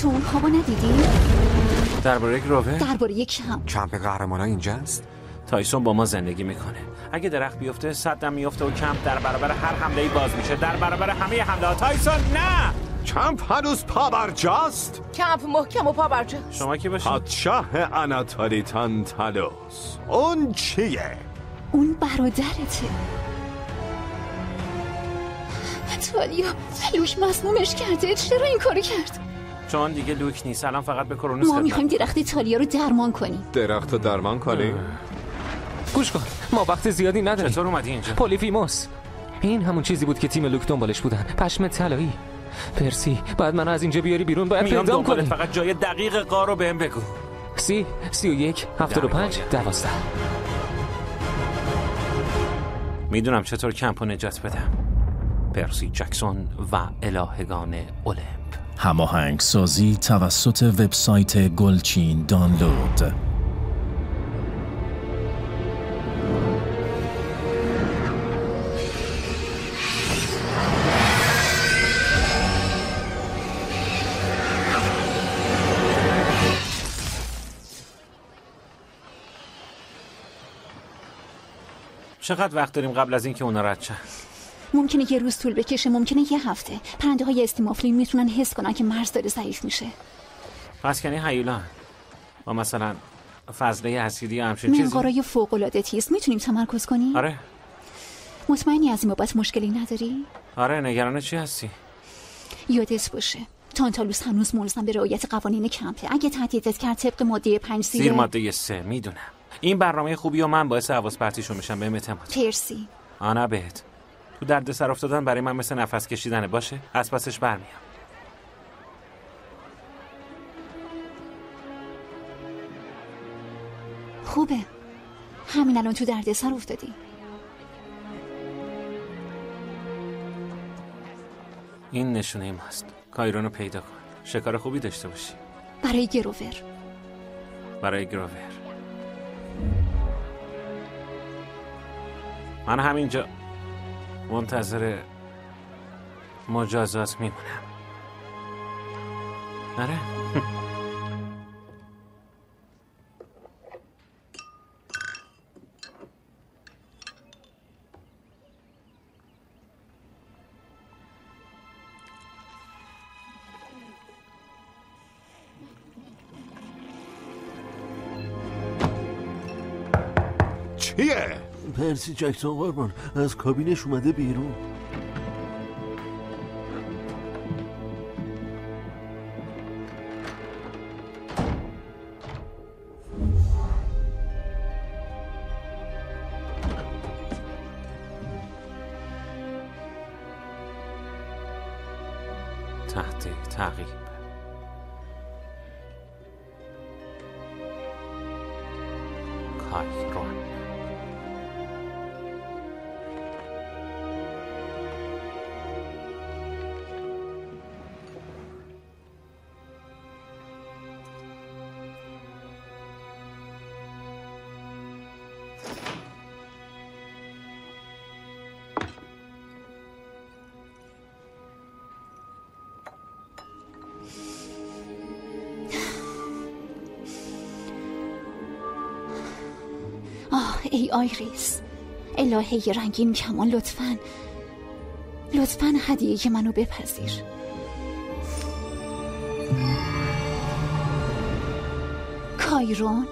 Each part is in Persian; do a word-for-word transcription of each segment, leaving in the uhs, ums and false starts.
تو اون خوابو ندیدی؟ درباره یک روور؟ درباره یک کمپ. کمپ قهرمانان اینجاست؟ تایسون با ما زندگی میکنه. اگه درخت بیفته صدم میفته و کمپ در برابر هر حمله‌ای باز میشه، در برابر همه حمله‌ها. تایسون نه! کمپ هنوز پابرجاست؟ کمپ محکم و پابرجاست. شما کی باشید؟ پادشاه اناتولی تانتالوس. اون چیه؟ اون برادرته. تالیا لوک مسمومش کرده. چرا این کارو کرد؟ چون دیگه لوک نیست، الان فقط به کرونوس ما میخوایم درخت تالیا رو درمان کنیم. درخت رو درمان کنیم؟ گوش کن، ما وقت زیادی نداریم. چطور اومدی اینجا؟ پولیفیموس. این همون چیزی بود که تیم لوک دنبالش بودن. پشم طلایی. پرسی، بعد منو از اینجا بیاری بیرون، باید پیدا کنیم. فقط جای دقیق غار رو بهم بگو. سی، سی و یک، هفتاد و پنج، دوازده. میدونم چطور کمپ رو نجات بدم. پرسی جکسون و الهگان المپ. هماهنگ سازی توسط وبسایت گلچین دانلود. چقدر وقت داریم قبل از اینکه اونا رد شن؟ ممکنه یه روز طول بکشه، ممکنه یه هفته. پرنده های استیمافلین میتونن حس کنن که مرز داره ضعیف میشه. پس یعنی هیولا با مثلا فضله اسیدی یا همچین چیزی؟ منقارای فوق العاده تیز. میتونیم تمرکز کنیم؟ آره. مطمئنی از این بابت مشکلی نداری؟ آره. نگران چی هستی؟ یادت باشه تانتالوس هنوز ملزم به رعایت قوانین کمپه. اگه تهدیدت کرد طبق ماده پنج زیر زیر ماده سه میدونم. این برنامه خوبی و من باعث حواس پرتیشون میشم. بهم اعتماد. پرسی. آنا بهت. تو درد سر افتادن برای من مثل نفس کشیدنه. باشه؟ از پسش برمیام. خوبه. همین الان تو درد سر افتادی. این نشونه ماست. کایرونو پیدا کن. شکار خوبی داشته باشی. برای گروور. برای گروور. من همینجا منتظر مجازات میمونم. آره. چیه؟ پرسی جکسون قربان از کابینش اومده بیرون. تحت تعقیب. کایرون. ای آیریس، الهه رنگین کمان، لطفاً لطفاً هدیه که منو بپذیر. کایرون،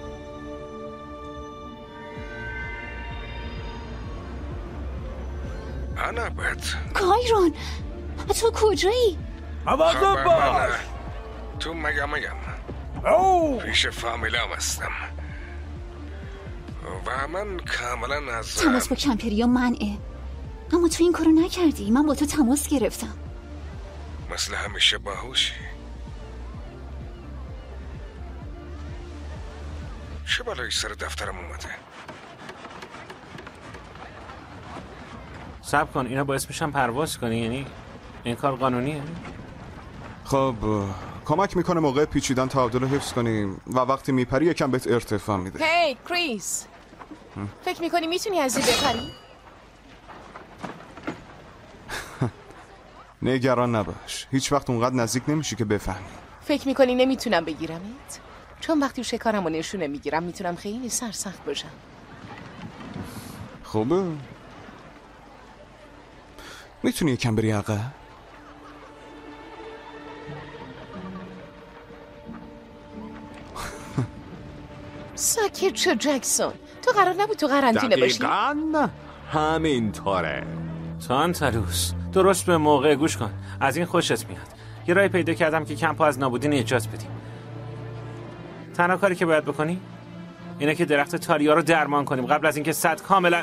انابت. کایرون تو کجایی؟ خبر باش. تو مگه مگم پیش فامیلام هستم و من کاملا از تماس با کمپریا منعه. اما تو این کارو نکردی. من با تو تماس گرفتم. مثل همیشه باهوشی. چه بلایی سر دفترم اومده؟ صبر کن، اینا باعث میشن پرواز کنی؟ یعنی این کار قانونیه؟ خب کمک میکنه موقع پیچیدن تعادل رو حفظ کنیم و وقتی میپری یکم بهت ارتفاع میده. هی کریس، فکر میکنی میتونی از این بپری؟ نگران نباش، هیچ وقت اونقدر نزدیک نمیشی که بفهمی. فکر میکنی نمیتونم بگیرمت؟ چون وقتی شکارم رو نشونه میگیرم میتونم خیلی سرسخت باشم. خوبه. میتونی یکم بری عقب؟ ساکت شو جکسون. تو قرار نبود تو قرنطینه باشی؟ دقیقاً همینطوره. تانتالوس درست به موقع گوش کن. از این خوشت میاد. یه راهی پیدا کردم که کمپو از نابودی نجات بدیم. تنها کاری که باید بکنی اینه که درخت تالیا رو درمان کنیم قبل از اینکه سد کاملا.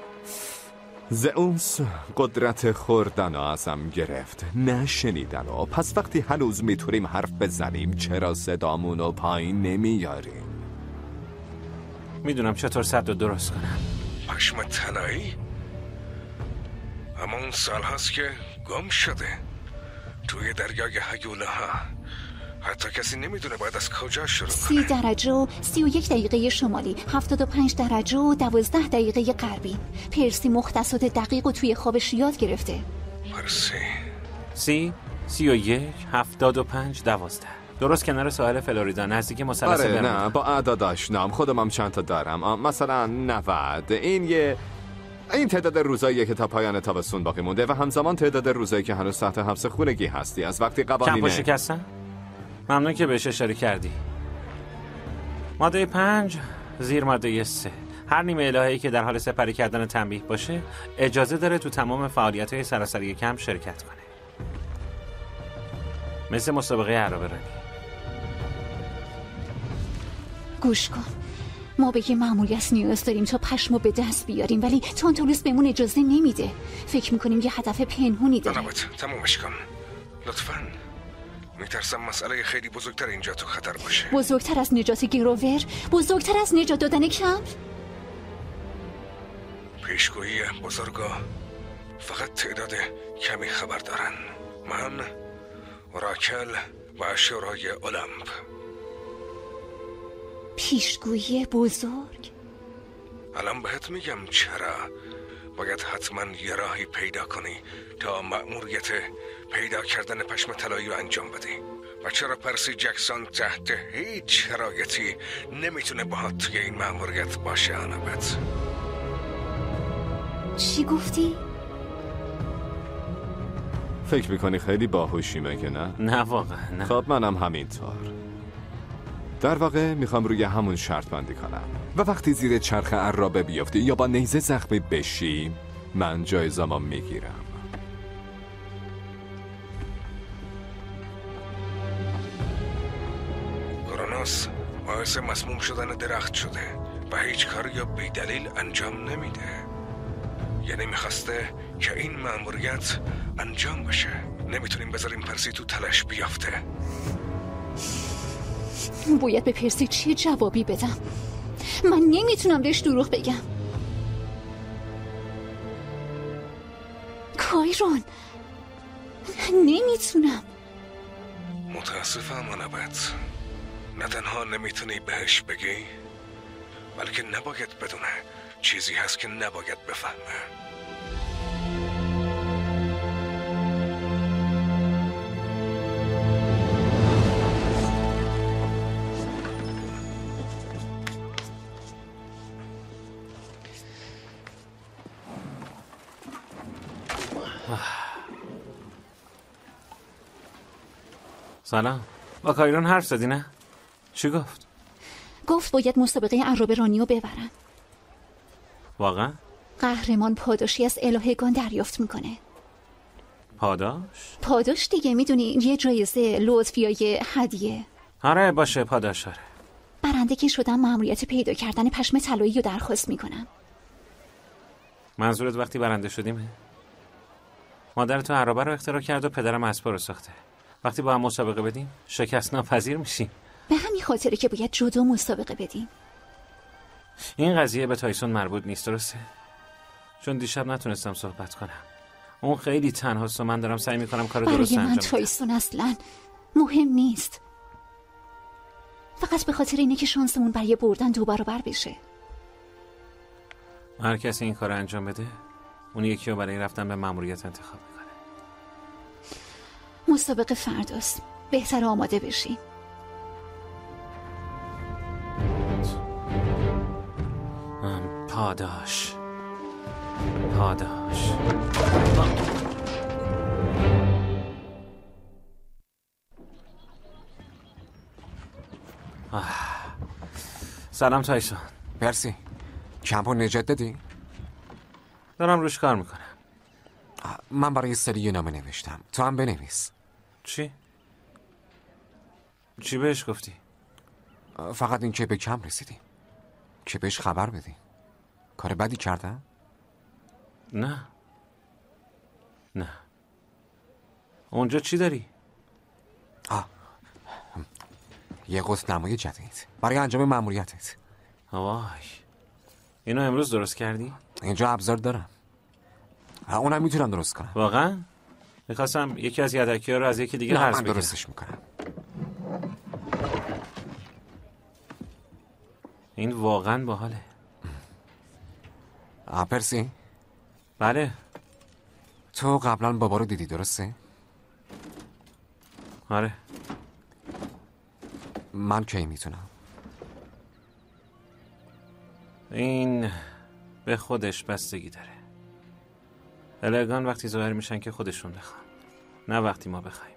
زئوس قدرت خوردن ازم گرفت، نشنیدن و پس وقتی هنوز میتونیم حرف بزنیم چرا صدامونو پایین نمیاریم؟ میدونم چطور سد رو درست کنم. پشم طلایی؟ اما اون سال هست که گم شده توی دریای هیوله ها. حتی کسی نمیدونه باید از کجا شروع کنه. سی درجه و سی و یک دقیقه شمالی، هفتاد و پنج درجه و دوازده دقیقه غربی. پرسی مختصات دقیق و توی خوابش یاد گرفته. پرسی سی، سی و یک، هفتاد و پنج، دوازده. درست کنار ساحل فلوریدا نزدیک مثلث آره برمودا. نه با اعداد آشنام، خودم هم چند تا دارم. آه، مثلا نود. این یه این تعداد روزاییه که تا پایان تابستون باقی مونده و همزمان تعداد روزایی که هنوز تحت حبس خونگی هستی. از وقتی قوانین کمپو شکستن؟ ممنون که بهش اشاره کردی. ماده پنج زیر ماده سه. هر نیمه الهه‌ای که در حال سپری کردن تنبیه باشه اجازه داره تو تمام فعالیت‌های سراسری کمپ شرکت کنه. مثل مسابقه عرابرانی. گوش کن، ما به یه مأموریت نیاز داریم تا پشمو به دست بیاریم، ولی تانتالوس بهمون اجازه نمیده. فکر میکنیم یه هدف پنهونی داره. نبات تمومش کن لطفاً. میترسم مسئله خیلی بزرگتر اینجا تو خطر باشه. بزرگتر از نجات گروور؟ بزرگتر از نجات دادن کمپ؟ پیشگویی بزرگا فقط تعداد کمی خبر دارن. من، اوراکل و شورای المپ. پیشگویی بزرگ؟ الان بهت میگم چرا. باید حتما یه راهی پیدا کنی تا مأموریت پیدا کردن پشم طلایی رو انجام بدی. و چرا پرسی جکسون تحت هیچ شرایطی نمیتونه باهات توی این مأموریت باشه. آنابت چی گفتی؟ فکر میکنی خیلی باهوشی مگه نه؟ نه واقعا نه. خب منم همینطور. در واقع میخوام روی همون شرط بندی کنم و وقتی زیر چرخ عرابه بیفتی یا با نیزه زخمی بشی من جایزمو میگیرم. کرونوس باعث مسموم شدن درخت شده و هیچ کاری یا بی دلیل انجام نمیده. یعنی میخواسته که این مأموریت انجام بشه. نمیتونیم بذاریم پرسی تو تلش بیافته. باید به پرسی چه جوابی بدم؟ من نمیتونم بهش دروغ بگم. کایرون نمیتونم. متاسفم آنابت. نه تنها نمیتونی بهش بگی بلکه نباید بدونه. چیزی هست که نباید بفهمه. سلام. با کایرون حرف زدی نه؟ چی گفت؟ گفت باید مسابقه عرابرانی رو ببرن. واقعا؟ قهرمان پاداشی از الهگان دریافت میکنه. پاداش؟ پاداش دیگه، میدونی یه جایزه، لطف یا یه هدیه. آره باشه پاداش. آره برنده که شدم مأموریت پیدا کردن پشم طلایی رو درخواست میکنم. منظورت وقتی برنده شدیمه؟ مادر تو عرابه رو اختراع کرد و پدرم اسبا رو ساخته. وقتی با هم مسابقه بدیم شکست ناپذیر میشیم. به همین خاطره که باید جدا مسابقه بدیم. این قضیه به تایسون مربوط نیست، درسته؟ چون دیشب نتونستم صحبت کنم. اون خیلی تنهاست و من دارم سعی میکنم کار درست انجام بدم. برای من تایسون اصلا مهم نیست. فقط به خاطر اینه که شانسمون برای بردن دو برابر بشه. هر کسی این کار انجام بده اون یکی رو برای رفتن به مأموریت انتخاب میکنه. مسابقه فرداست. بهتر آماده بشین. پاداش پاداش سلام تایسون. مرسی. کمپو نجات دادی؟ دارم روش کار میکنم. من برای سری یه نامه نوشتم، تو هم بنویس. چی؟ چی بهش گفتی؟ فقط این که به کم رسیدیم، که بهش خبر بدی. کار بدی کردم؟ نه نه. اونجا چی داری؟ آه یه قطب‌نمای جدید برای انجام مأموریتت. وای، اینو امروز درست کردی؟ اینجا ابزار دارم، اونم میتونم درست کنم. واقعا؟ میخواستم یکی از یدکی‌ها رو از یکی دیگه هرس بگیرم. من درستش میکنم. این واقعا باحاله. آ پرسی؟ بله. تو قبلا بابا رو دیدی درسته؟ آره. من کی میتونم؟ این به خودش بستگی داره. الگان وقتی ظاهر میشن که خودشون بخوان، نه وقتی ما بخوایم.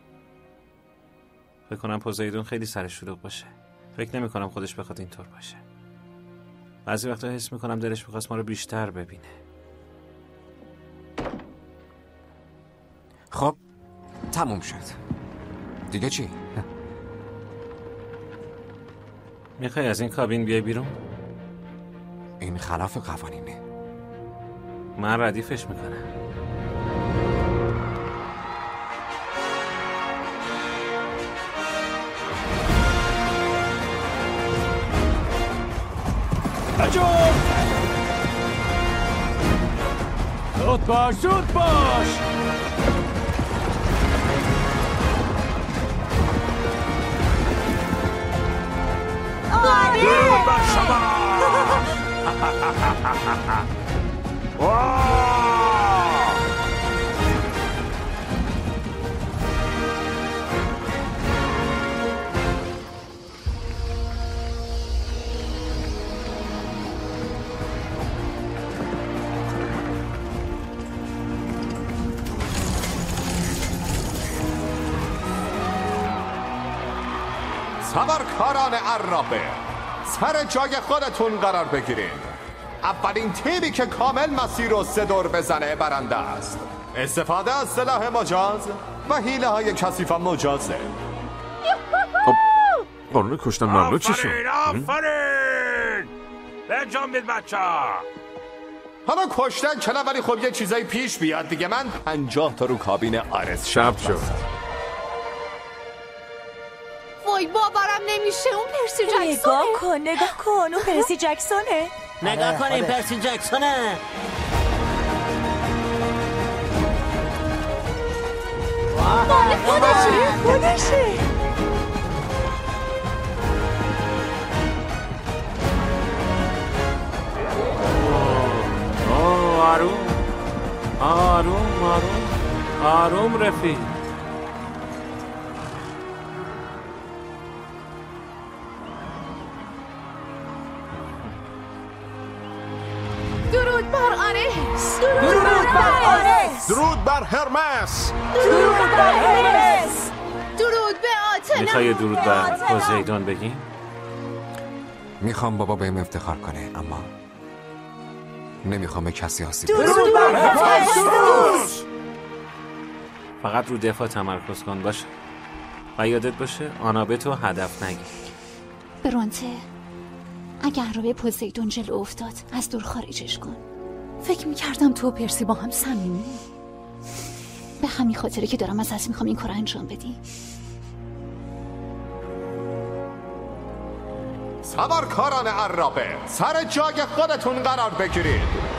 فکر کنم پوزیدون خیلی سرش شلوغ باشه. فکر نمی کنم خودش بخواد اینطور باشه. بعضی وقتا حس میکنم دلش میخواست ما رو بیشتر ببینه. خب تموم شد. دیگه چی؟ میخوای از این کابین بیای بیرون؟ این خلاف قوانینه. من ردیفش میکنم. هجوم! زود باش زود باش! آره! درود بر شما! سوارکاران عرابه، سر جای خودتون قرار بگیرین. اولین تیری که کامل مسیر رو سه دور بزنه برنده است. استفاده از سلاح مجاز و حیله های کثیف مجازه. قانون کشتن ممنوع چی شد؟ آفرین آفرین انجام بید بچه ها. حالا کشتن چلا، ولی خب یه چیزایی پیش بیاد دیگه. من پنجاه تا رو کابین آرس شب شد. وای باورم نمیشه، اون پرسی جکسونه. نگاه کن نگاه کن اون پرسی جکسونه. نگاه کن این پرسی جکسونه. مال خودشه خودشه. آه آروم آروم آروم آروم رفیق. درود بر آرس. درود بر آرس. درود بر هرمس. درود بر هرمس. درود به آتنا. میخوای درود بر پوزیدون بگیم؟ میخوام بابا بهم افتخار کنه، اما نمیخوام به کسی آسیب برسونه. درود بر هفستوس. فقط رو دفاع تمرکز کن باشه و یادت باشه آنابتو هدف نگیر. برونته، اگر عرابه پوزیدون جلو افتاد از دور خارجش کن. فکر میکردم تو و پرسی با هم صمیمی. به همین خاطره که دارم ازت میخوام این کار انجام بدی. سوارکاران عرابه، سر جای خودتون قرار بگیرید.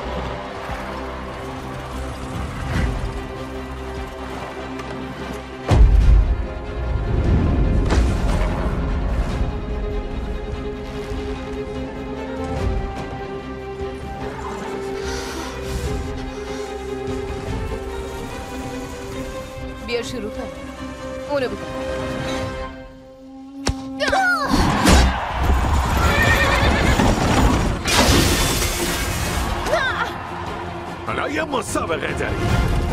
بیا شروع کن. اونو بگو. حالا یه مسابقه داریم.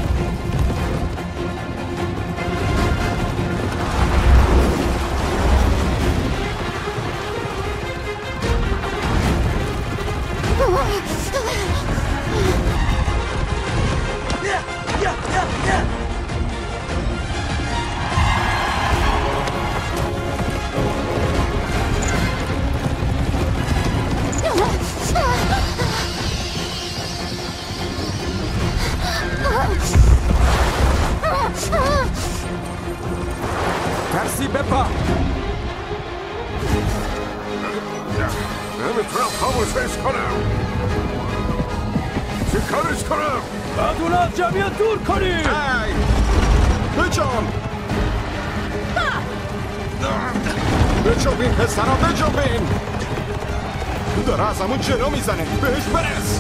پرسی بپا. نمیتونم خاموشش کنم. چی کارش کنم؟ باید اون از جمعیت دور کنی. ای بجام بجوبین پسرا بجوبین. داره از همون جلو میزنه. بهش برس.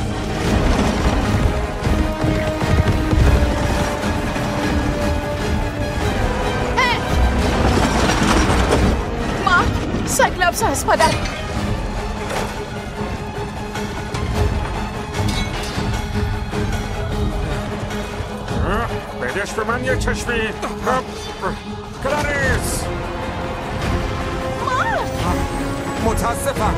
سایکلاپس هست مادر. بدش به من یک چشمی. کلاریس متاسفم.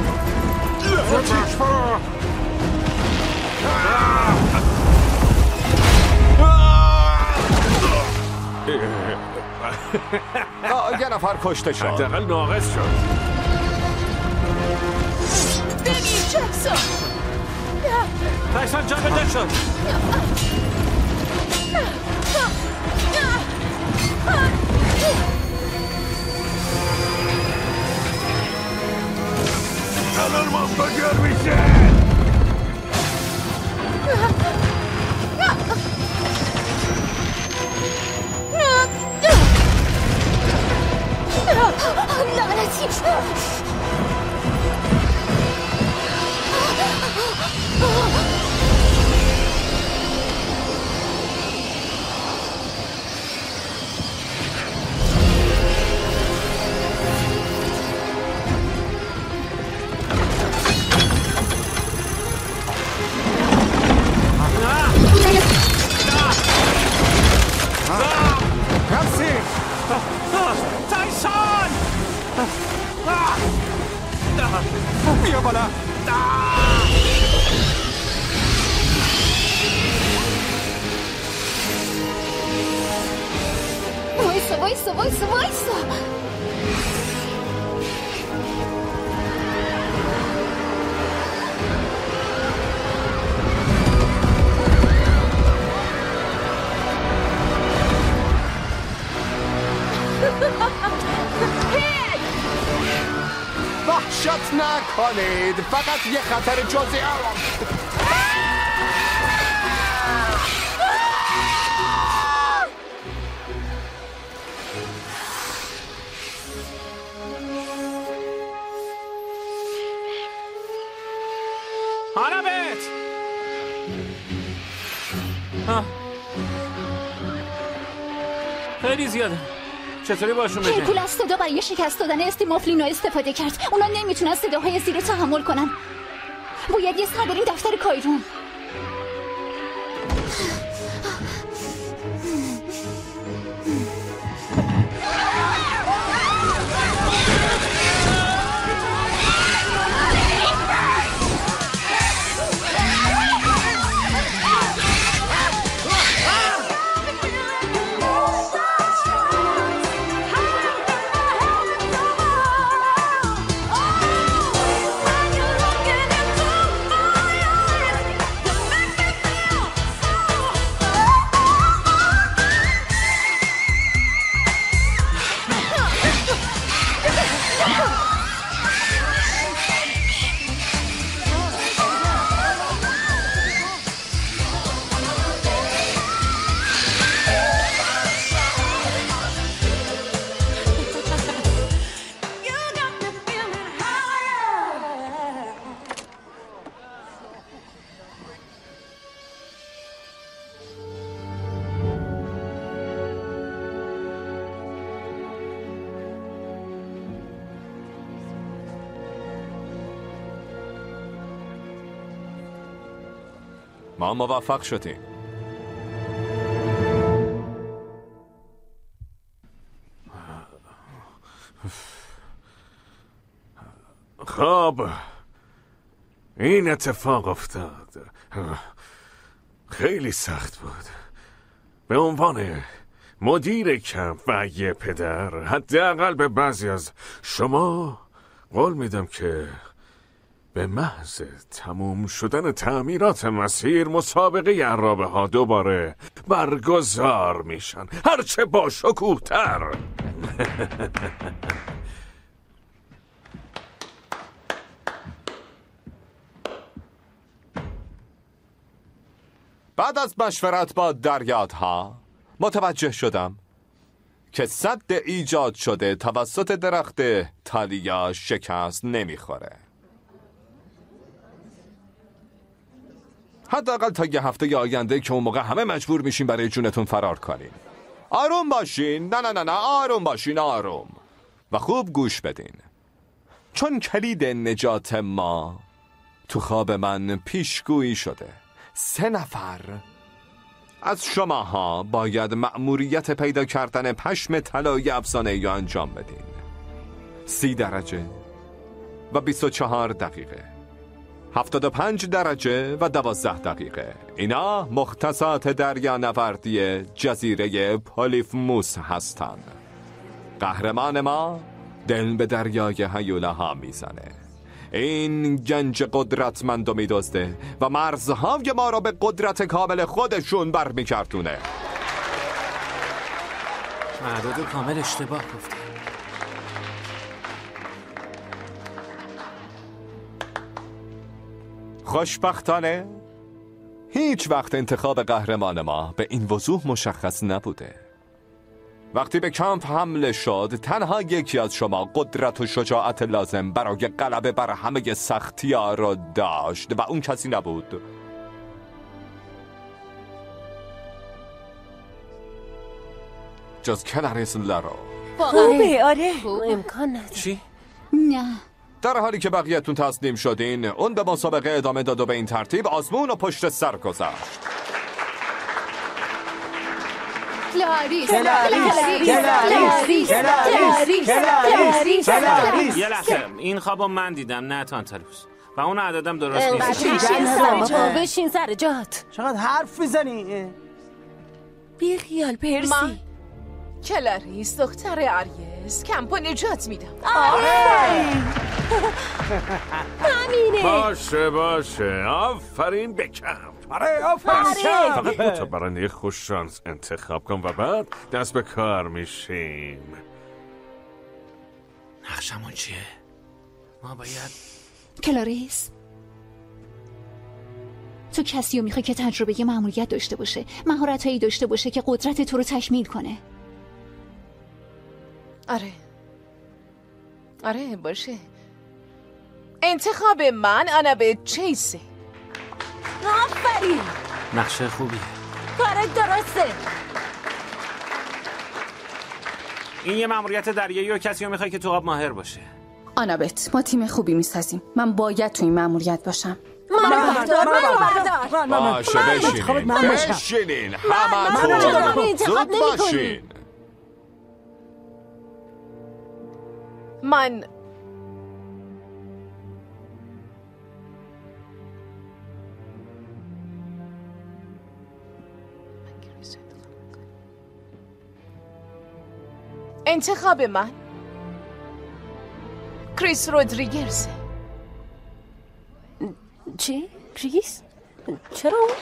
یه نفر کشته شد. حداقل ناقص شد. ببین جکسون. تایسون جان بده شد. الان منفجر میشه. لعنتی. بیا بالا. وایسا وایسا وایسا وایسا. وحشت نکنید. فقط یه خطر جزئی. آنابت خیلی زیاده. چطوری باشون بگم؟ هرکول از صدا برای شکست دادن استیموفلینا استفاده کرد. اونا نمیتونن صداهای زیر رو تحمل کنن. باید یه سر بریم دفتر کایرون. ما موفق شدیم. خب این اتفاق افتاد. خیلی سخت بود. به عنوان مدیر کمپ و یه پدر، حداقل به بعضی از شما قول میدم که به محض تموم شدن تعمیرات مسیر مسابقه عرابه ها دوباره برگزار میشن، هرچه با شکوه‌تر. بعد از مشورت با دریادها متوجه شدم که سد ایجاد شده توسط درخت تالیا شکست نمیخوره. حداقل تا یه هفته آینده که اون موقع همه مجبور میشین برای جونتون فرار کنین. آروم باشین. نه نه نه نه آروم باشین، آروم و خوب گوش بدین، چون کلید نجات ما تو خواب من پیشگویی شده. سه نفر از شماها باید مأموریت پیدا کردن پشم طلایی افسانه‌ای یا انجام بدین. سی درجه و بیست و چهار دقیقه، هفتاد و پنج درجه و دوازده دقیقه. اینا مختصات دریانوردی جزیره پولیفموس هستن. قهرمان ما دل به دریای هیولاها میزنه. این گنج قدرتمندو میدزده و مرزهای ما را به قدرت کامل خودشون برمیگردونه. اعداد کامل اشتباه گفته. خوشبختانه هیچ وقت انتخاب قهرمان ما به این وضوح مشخص نبوده. وقتی به کمپ حمله شد، تنها یکی از شما قدرت و شجاعت لازم برای غلبه بر همه سختی‌ها را داشت و اون کسی نبود. جز کلاریس لارو. خوبه. آره امکان نداره. چی؟ نه. در حالی که بقیه‌تون تسلیم شدین، اون به مسابقه ادامه داد و به این ترتیب آزمون و پشت سر گذاشت. کلاریس کلاریس کلاریس کلاریس کلاریس. یه لحظه، این خوابو من دیدم، نه تانتالوس، و اون عددم درست نیست. بشین سر جات. بشین سر جات. چقدر حرف میزنی؟ بی خیال پرسی. کلاریس دختر آریس کمپو نجات میدم. همینه. باشه باشه، آفرین به کمپ. آره آفرین. فقط دو تا برنده خوش شانس انتخاب کن و بعد دست به کار میشیم. نقشمون چیه؟ ما باید کلاریس، تو کسی رو میخوای که تجربه مأموریت داشته باشه، مهارتایی داشته باشه که قدرت تو رو تکمیل کنه. آره آره باشه. انتخاب من آنابت چیسه. آفرین. نقشه خوبیه. کارت درسته. این یه مأموریت دریایی و کسی رو میخوای که تو آب ماهر باشه. آنابت، ما تیم خوبی میسازیم. من باید تو این مأموریت باشم. من بردار من بردار. باشه بشینین بشینین همه زود باشین. من انتخاب من کریس رودریگرز. چی؟ کریس؟ چرا اون؟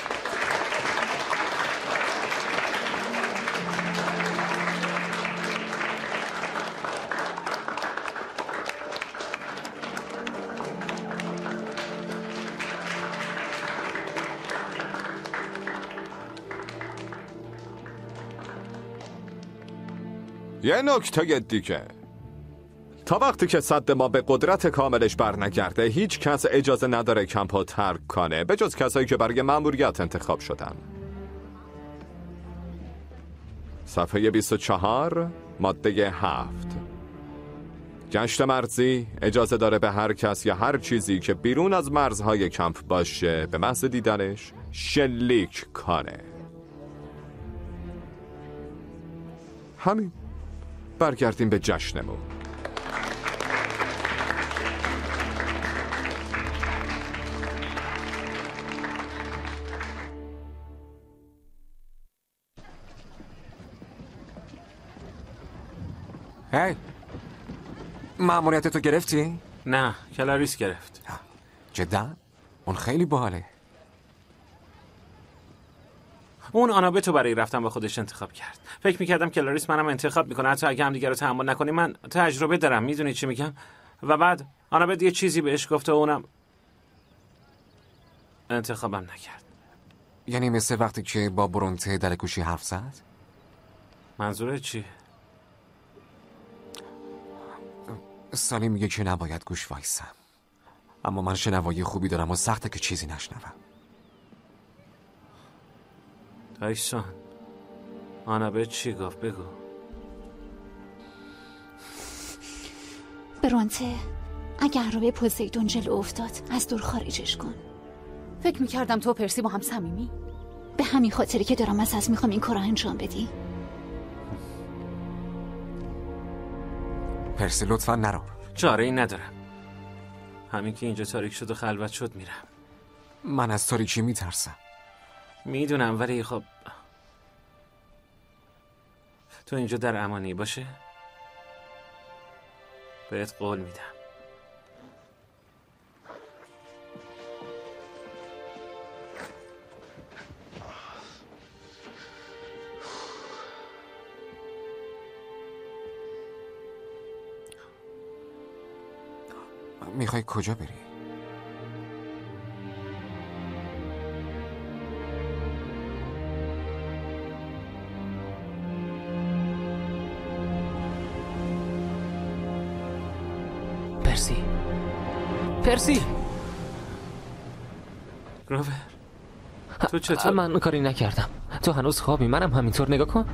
یه نکته دیگه، تا وقتی که سد ما به قدرت کاملش برنگرده هیچ کس اجازه نداره کمپو ترک کنه به جز کسایی که برای مأموریت انتخاب شدن. صفحه بیست و چهار ماده هفت. گشت مرزی اجازه داره به هر کس یا هر چیزی که بیرون از مرزهای کمپ باشه به محض دیدنش شلیک کنه. همین. برگردیم به جشنمون. هی مأموریت تو گرفتی؟ نه کلاریس گرفت. جدا؟ اون خیلی باحاله. اون آنابتو برای رفتن با خودش انتخاب کرد. فکر میکردم کلاریس منم انتخاب میکنه، حتی اگه هم دیگه رو تحمل نکنیم. من تجربه دارم، میدونی چی میگم. و بعد آنابت یه چیزی بهش گفته و اونم انتخابم نکرد. یعنی مثل وقتی که با برونته در گوشی حرف زد؟ منظورت چیه؟ سالی میگه که نباید گوش وایسم، اما من شنوایی خوبی دارم و سخته که چیزی نشنوم. تایسون آنابت چی گفت؟ بگو. برونته اگر رو به پوزیدون جلو افتاد از دور خارجش کن. فکر میکردم تو و پرسی با هم صمیمی. به همین خاطری که دارم از از میخوام این کار رو انجام بدی. پرسی لطفا نرو. چاره ای ندارم، همین که اینجا تاریک شد و خلوت شد میرم. من از تاریکی میترسم. میدونم، ولی خب تو اینجا در امانی باشه بهت قول میدم. میخوای کجا بری؟ پرسی پرسی گروور تو چطور؟ من کاری نکردم، تو هنوز خوابی، منم همینطور. نگاه کن.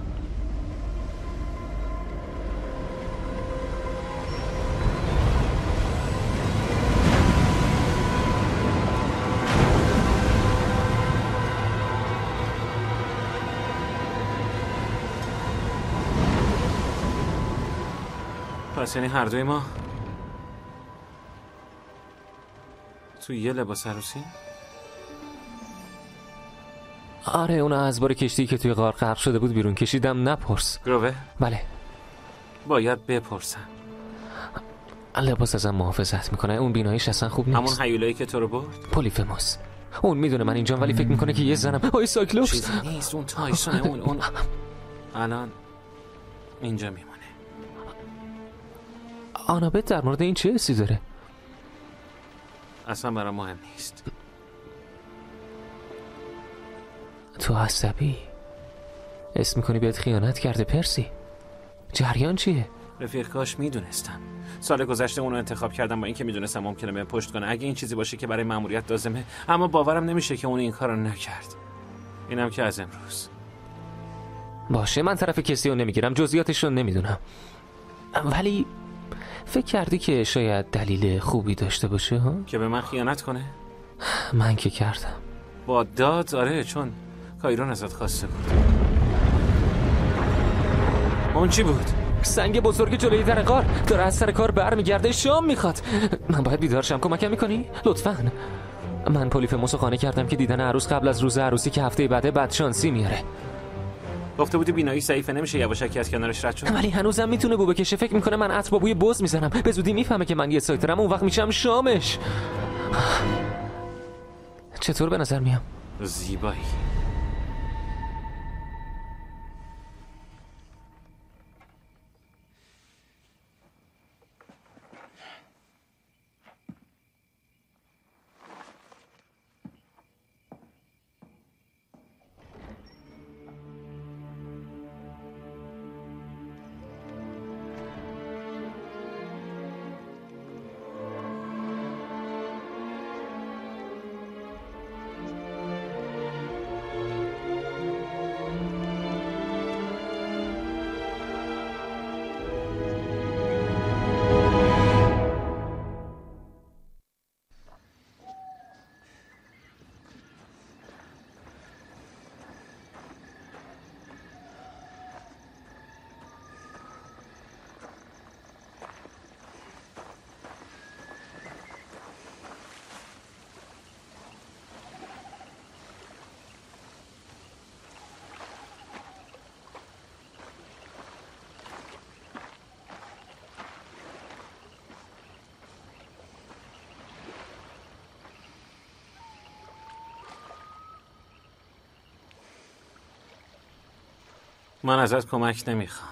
پس یعنی هر دوی ما تو یه لباس عروسی؟ آره، اون از بار کشتی که توی غار غرق شده بود بیرون کشیدم. نپرس. گروه؟ بله. باید بپرسم. لباس ازم محافظت میکنه. اون بیناییش اصلا خوب نیست. همون هیولایی که تو رو برد؟ پولیفموس. اون میدونه من اینجام ولی فکر میکنه که یه زنم. آی سایکلوپس. چیزی نیست، اون تایسونه. اون اون الان اینجا میمونه. آنابت در مورد این چه حسی داره؟ اصلا برام مهم نیست. تو عصبی اسم میکنی بهت خیانت کرده پرسی. جریان چیه؟ رفیق کاش میدونستم. سال گذشته اونو انتخاب کردم با اینکه میدونستم ممکنه به پشت کنه اگه این چیزی باشه که برای مأموریت لازمه، اما باورم نمیشه که اون این کارو نکرد. اینم که از امروز. باشه، من طرف کسی رو نمیگیرم، جزئیاتش رو نمیدونم، ولی فکر کردی که شاید دلیل خوبی داشته باشه ها؟ که به من خیانت کنه؟ من که کردم. با داد؟ آره، چون کایرون ازت خواسته بود. اون چی بود؟ سنگ بزرگ جلوی در غار داره از سر کار برمیگرده، شام میخواد. من باید بیدار شم، کمکم میکنی؟ لطفاً. من پولیفموس رو خانه کردم که دیدن عروس قبل از روز عروسی که هفته بعده بدشانسی میاره. گفته بودی بینایی ضعیفه، نمیشه یواشکی از کنارش رد شد. ولی هنوزم میتونه بو بکشه. فکر میکنه من عطر با بوی بز میزنم، به زودی میفهمه که من یه سایترم، اون وقت میشم شامش. چطور به نظر میام؟ زیبایی. من ازت کمک نمیخوام.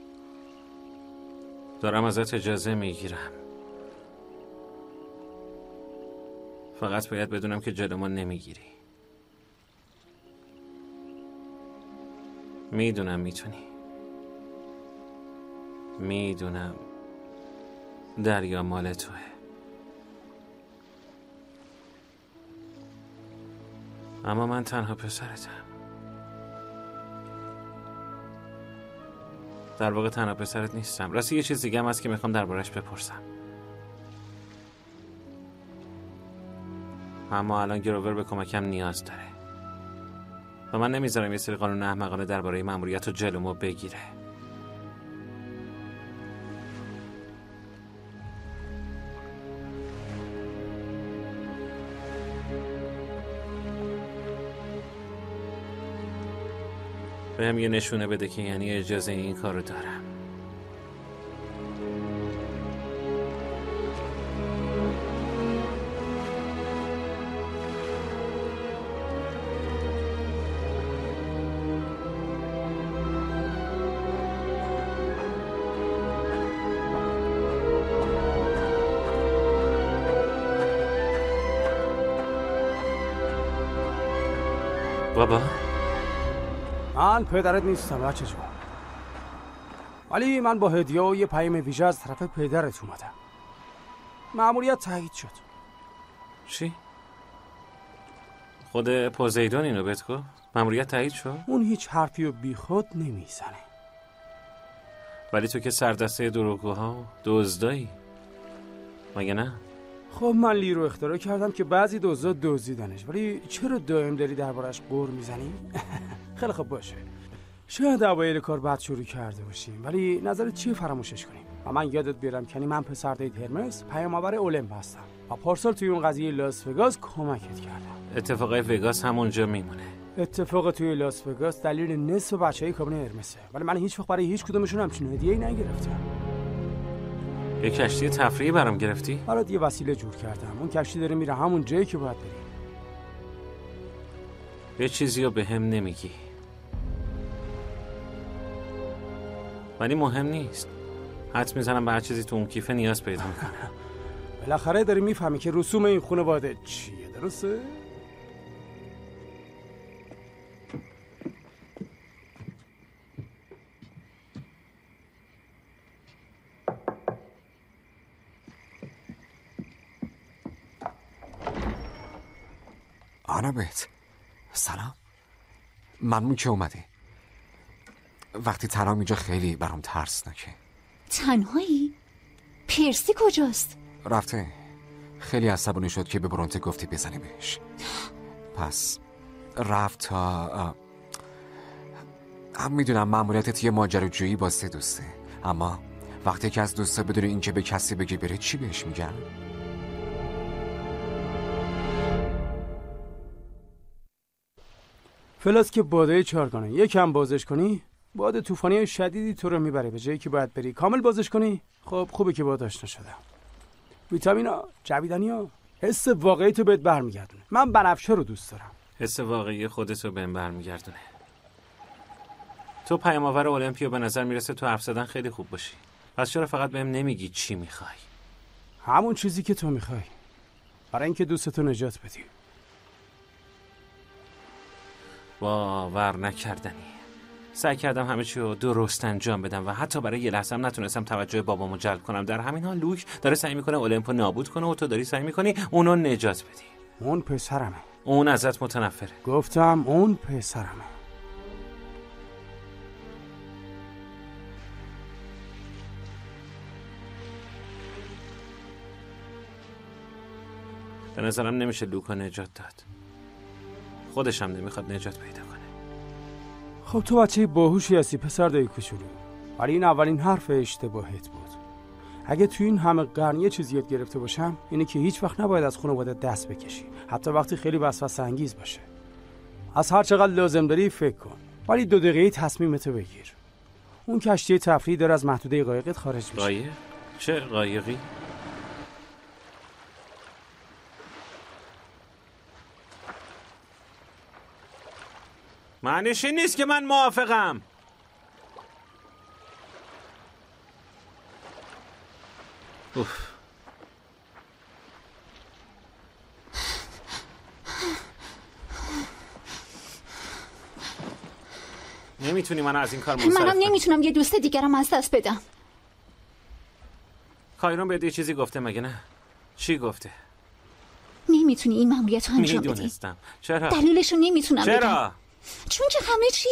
دارم ازت اجازه میگیرم. فقط باید بدونم که جلو ما نمیگیری. میدونم میتونی. میدونم دریا مال توه. اما من تنها پسرتم. در واقع تنها پسرت نیستم. راستی یه چیز دیگه هم هست که میخوام دربارش بپرسم. اما الان گروور به کمکم نیاز داره و من نمیذارم یه سری قانون احمقانه درباره مأموریت رو جلومو بگیره. بهم یه نشونه بده که یعنی اجازه این کارو دارم. بابا من پدرت نیستم بچه جون، ولی من با هدیه و یه پیام ویژه از طرف پدرت اومدم. مأموریت تایید شد. چی؟ خود پوزیدون اینو بهت گفت؟ مأموریت تایید شد؟ اون هیچ حرفی رو بی خود نمیزنه. ولی تو که سردسته دروغگوها و دزدایی، مگه نه؟ خب من لی رو اختراع کردم که بعضی دزدا دزدیدنش، ولی چرا دائم داری دربارش قور میزنی؟ خیلی خوب باشه، شاید اوایل کار بد شروع کرده باشیم، ولی نظرت چیه فراموشش کنیم؟ و من یادت بیارم کنی من پسر دید هرمس پیام‌آور المپ هستم و پارسال توی اون قضیه لاس وگاس کمکت کردم. اتفاقای وگاس همونجا میمونه. اتفاق توی لاس وگاس دلیل نصف بچهای کابین هرمسه، ولی من هیچ وقت برای هیچ کدومشون همچین هدیه‌ای نگرفتم. یه کشتی تفریحی برام گرفتی؟ برات یه وسیله جور کردم. اون کشتی داره میره همون جایی که باید بره. یه چیزی رو به هم نمیگی، ولی مهم نیست. حد میزنم به هر چیزی تو اون کیفه نیاز پیدا میکنه. بالاخره داری میفهمی که رسوم این خانواده چیه، درسته؟ آنابت سلام، ممنون که اومدی. وقتی تنهام اینجا خیلی برام ترسناکه. تنهایی؟ پرسی کجاست؟ رفته. خیلی عصبانی شد که به برونته گفتی بزنی بهش، پس رفت تا هم میدونم مأموریتت یه ماجراجویی با سه دوسته، اما وقتی که از دوستا بدون اینکه به کسی بگی بره چی بهش میگن؟ فلاس که باده چارگانه، یکم بازش کنی باد طوفانی شدیدی تو رو میبره به جایی که باید بری. کامل بازش کنی خب خوبه که باهات آشنا شدم. ویتامینا، جویدنیا، حس واقعی تو بهت برمیگردونه. من بنفشه رو دوست دارم. حس واقعی خودت رو بهم برمیگردونه. تو پیام‌آور المپیو به نظر میرسه تو حرف زدن خیلی خوب باشی. پس چرا فقط بهم نمیگی چی میخوای؟ همون چیزی که تو میخوای، برای اینکه دوستتو نجات بدی. باور نکردنی. سعی کردم همه چی رو درست انجام بدم و حتی برای یه لحظه هم نتونستم توجه بابامو جلب کنم. در همین حال لوک داره سعی میکنه المپو نابود کنه و تو داری سعی میکنی اونو نجات بدی. اون پسرمه. اون ازت متنفره. گفتم اون پسرمه. به نظرم نمیشه لوکو نجات داد. خودش هم نمیخواد نجات پیدا کنه. خب تو بچه باهوشی هستی پسر دایی کوچولو، ولی این اولین حرف اشتباهت بود. اگه تو این همه قرن یه چیزی یاد گرفته باشم اینه که هیچ وقت نباید از خانواده دست بکشی، حتی وقتی خیلی وسوسه انگیز باشه. از هر چقدر لازم داری فکر کن، ولی دو دقیقه تصمیمتو بگیر. اون کشتی تفریحی داره از محدوده قایقت خارج میشه. قایق؟ چه قایقی؟ معنیش این نیست که من موافقم. اوف. نمیتونی منو از این کار منصرف منم نمیتونم یه دوست دیگرم از دست بدم. کایرون بهت یه چیزی گفته مگه نه؟ چی گفته؟ نمیتونی این مأموریت رو انجام بدی. میدونستم. چرا؟ دلیلشو نمیتونم بگم. چرا؟ چون که همه چی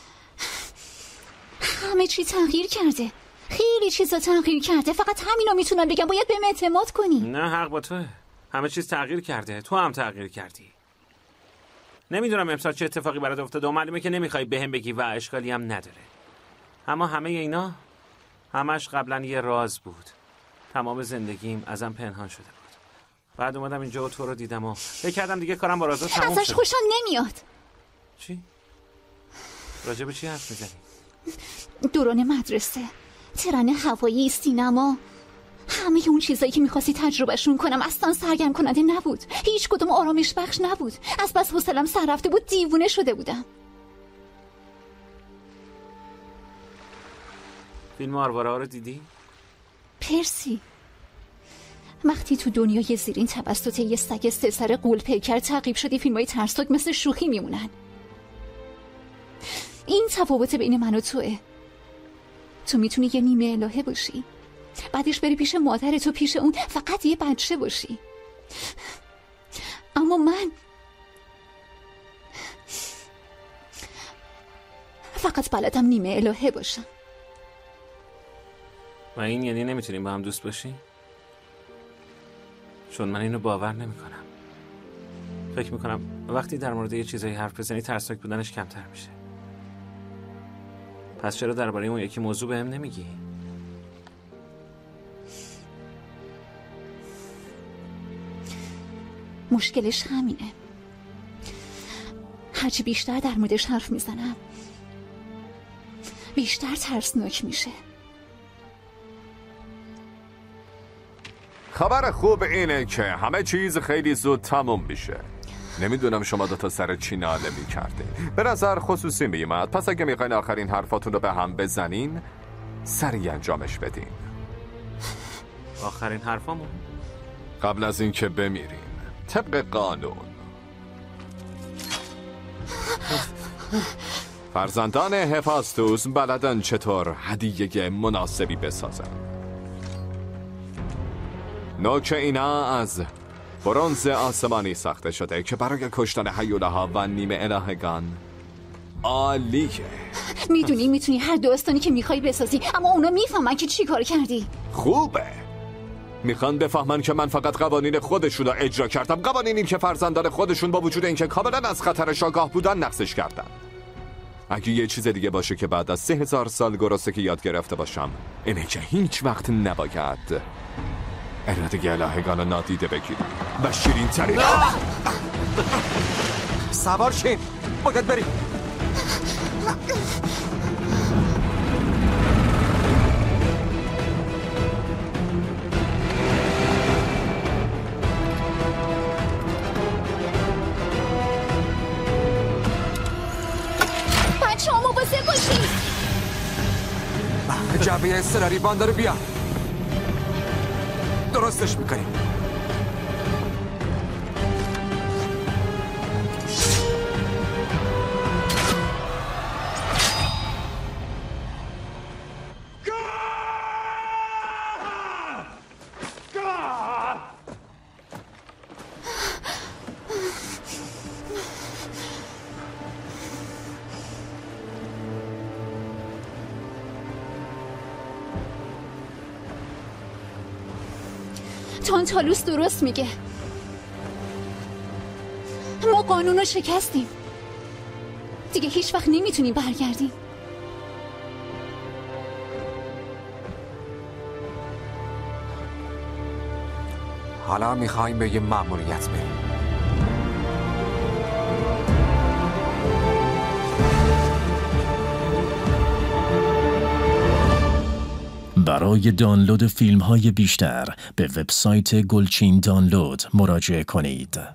همه چی تغییر کرده. خیلی چیزا تغییر کرده. فقط همینو میتونم بگم. باید بهم اعتماد کنی. نه حق با توه. همه چیز تغییر کرده. تو هم تغییر کردی. نمیدونم امسال چه اتفاقی برات افتاده و معلومه که نمیخوای بهم بگی و اشکالی هم نداره. اما همه اینا همش قبلا یه راز بود. تمام زندگیم ازم پنهان شده بود. بعد اومدم اینجا و تو رو دیدم و فکر کردم دیگه کارم با رازا تموم شد. ازش خوشم نمیاد. چی؟ راجع به چی حرف میزنی؟ دوران مدرسه، ترن هوایی، سینما، همه اون چیزایی که میخواستی تجربهشون کنم اصلا سرگرم کننده نبود. هیچ کدوم آرامش بخش نبود. از بس حوصله‌ام سر رفته بود دیوونه شده بودم. فیلم آرواره‌ها رو دیدی؟ پرسی، وقتی تو دنیای زیرین توسط یه سگ سه سر غول پیکر تعقیب شدی فیلمای ترسناک مثل شوخی میمونن. این تفاوت بین من و توه. تو میتونی یه نیمه الهه باشی، بعدش بری پیش مادرت و پیش اون فقط یه بچه باشی. اما من فقط بلدم نیمه الهه باشم. و این یعنی نمیتونیم با هم دوست باشیم؟ چون من اینو باور نمیکنم. فکر میکنم وقتی در مورد یه چیزایی حرف بزنی ترسناک بودنش کمتر میشه. پس چرا درباره اون یکی موضوع بهم نمیگی؟ مشکلش همینه. هرچی بیشتر در موردش حرف میزنم بیشتر ترسناک میشه. خبر خوب اینه که همه چیز خیلی زود تموم میشه. نمیدونم شما دوتا سر چی ناله میکردین. به نظر خصوصی میومد. پس اگه میخواین آخرین حرفاتون رو به هم بزنین سریع انجامش بدین. آخرین حرفامون؟ قبل از اینکه بمیرین طبق قانون فرزندان هفاستوس بلدن چطور هدیه مناسبی بسازن. نوک اینا از برنز آسمانی ساخته شده که برای کشتن هیولاها و نیمه الهگان عالیه. میدونی میتونی هر داستانی که میخوای بسازی، اما اونا میفهمن که چی کار کردی. خوبه. میخوان بفهمن که من فقط قوانین خودشون رو اجرا کردم، قوانینی که فرزندان خودشون با وجود اینکه کاملا از خطرش آگاه بودن نقضش کردن. اگه یه چیز دیگه باشه که بعد از سه هزار سال گرسنه که یاد گرفته باشم اینه که هیچ وقت نباید اراده الهگان رو نادیده بگیری و شیرین ترین سوار شین، باید بریم. بچه ها مواظب باشید. جعبه استراری باند رو بیا. درستش میکنیم. تانتالوس درست میگه. ما قانون رو شکستیم. دیگه هیچ وقت نمیتونیم برگردیم. حالا میخوایم به یه مأموریت بریم. برای دانلود فیلم های بیشتر به وبسایت گلچین دانلود مراجعه کنید.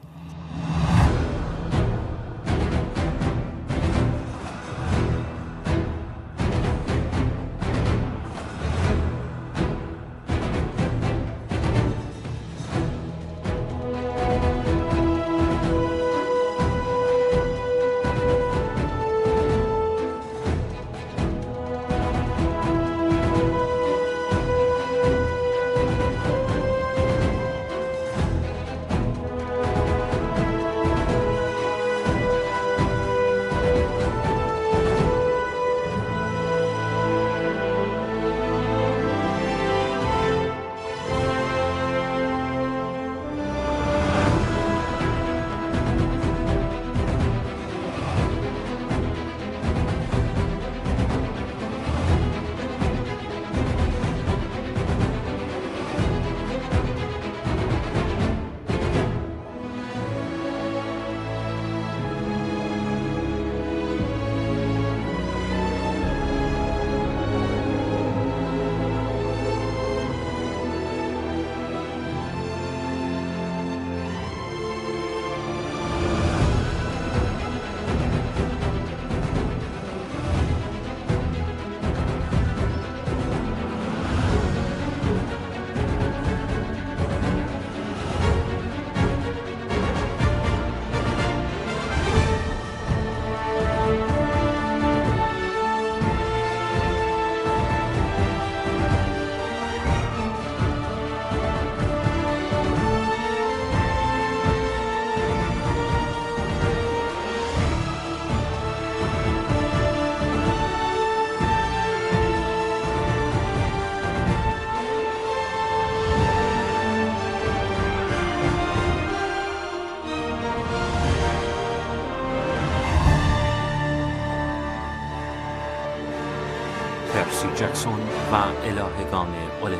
جکسون و الهگان اولمپ.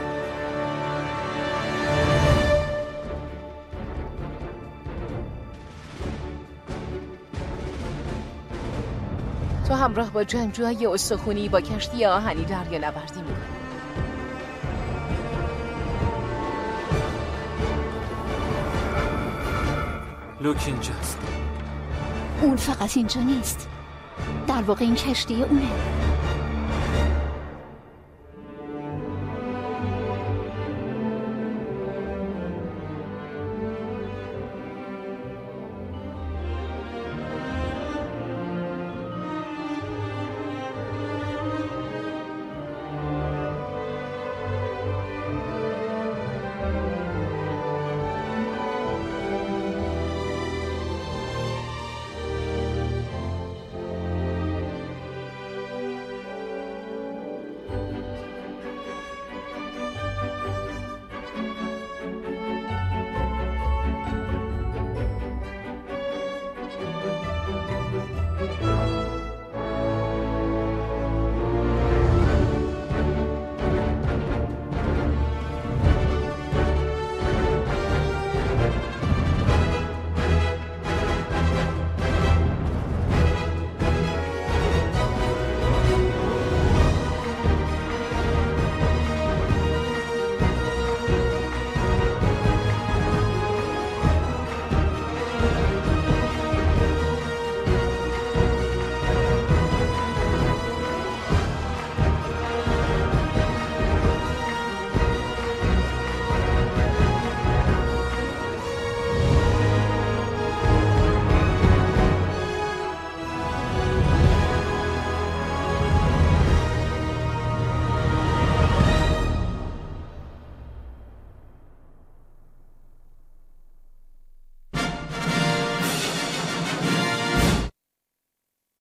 تو همراه با جنگجوهای استخونی با کشتی آهنی دریانوردی می‌کنی. لوک اینجاست. اون فقط اینجا نیست، در واقع این کشتی اونه.